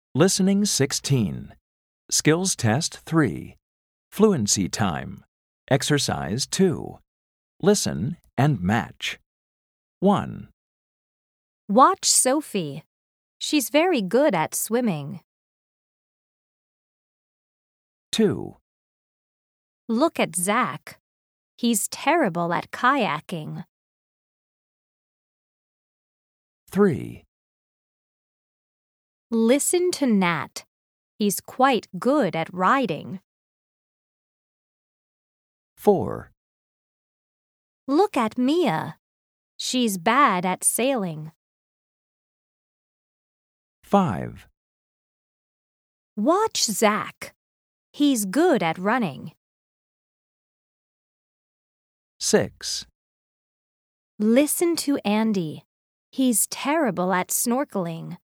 Listening 16. Skills Test 3. Fluency Time. Exercise 2. Listen and match. 1, Watch Sophie. She's very good at swimming. 2, Look at Zach. He's terrible at kayaking. 3, Listen to Nat. He's quite good at riding. 4, Look at Mia. She's bad at sailing. 5, Watch Zach. He's good at running. 6, Listen to Andy. He's terrible at snorkeling.